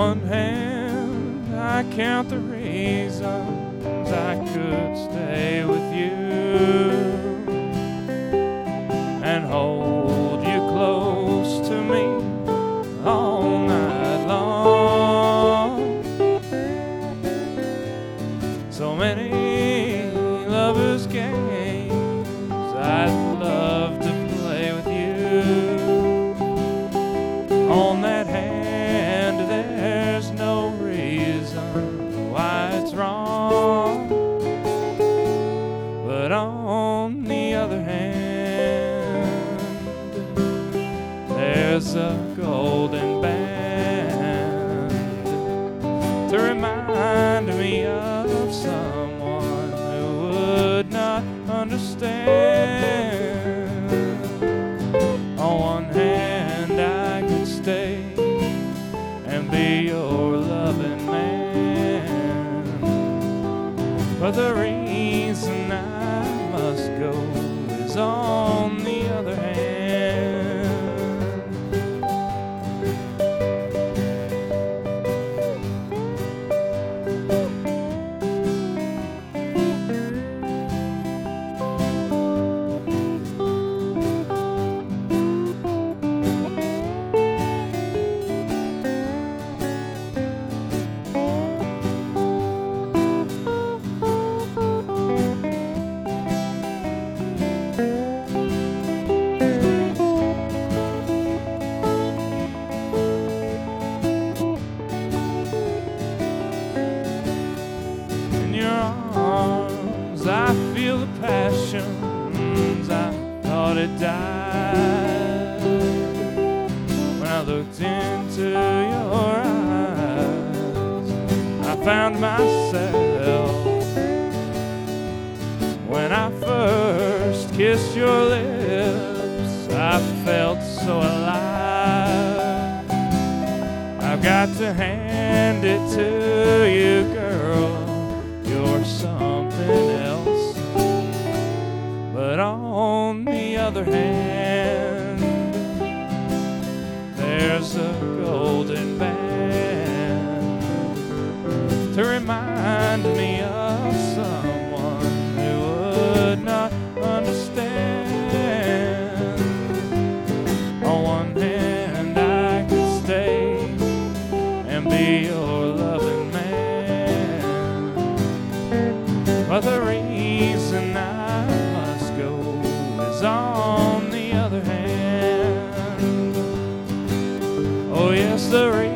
one hand, I count the reasons I could stay with you and hold you close to me all night long. So many lovers' games I'd love to play with you. On that hand, there's no reason why it's wrong. But on the other hand, there's a golden band to remind me of someone who would not understand. On one hand, I could stay and be your loving man, but the reason I must go is on the other hand. I feel the passions I thought had died when I looked into your eyes. I found myself when I first kissed your lips. I felt so alive. I've got to hand it to you, girl. You're something else. But on the other hand, there's a golden band to remind me of someone who would not understand. On one hand, I could stay and be your loving man, but the reason I must go is on the other hand. Oh yes, the reason